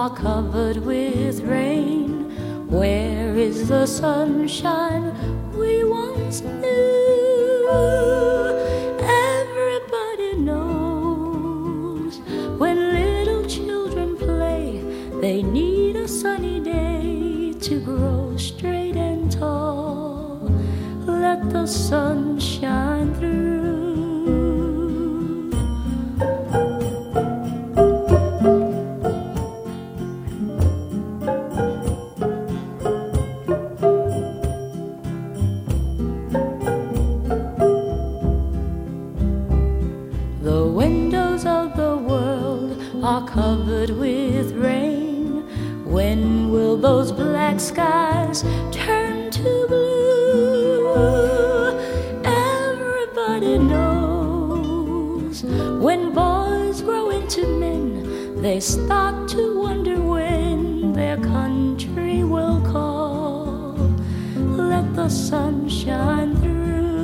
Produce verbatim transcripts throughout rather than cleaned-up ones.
are covered with rain. Where is the sunshine we once knew? Everybody knows when little children play, they need a sunny day to grow straight and tall. Let the sun shine through. The windows of the world are covered with rain. When will those black skies turn to blue? Everybody knows when boys grow into men, they start to wonder when their country will call. Let the sun shine through.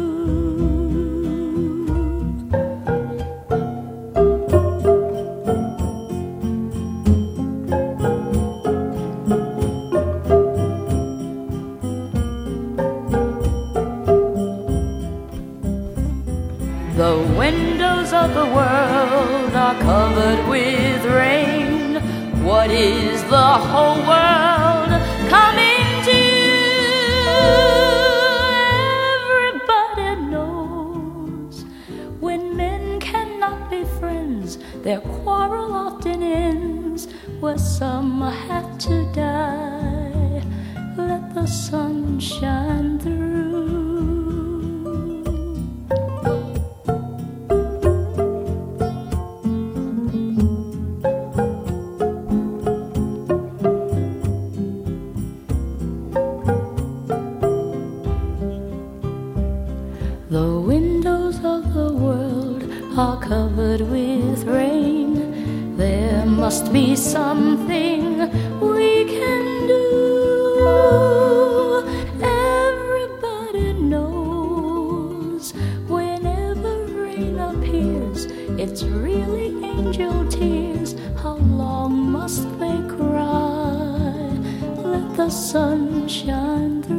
The windows of the world are covered with rain. What is the whole world coming to? Everybody knows when men cannot be friends, their quarrel often ends where some have to die. Let the sun shine through. The windows of the world are covered with rain. There must be something we can do. Everybody knows whenever rain appears, it's really angel tears. How long must they cry? Let the sun shine through.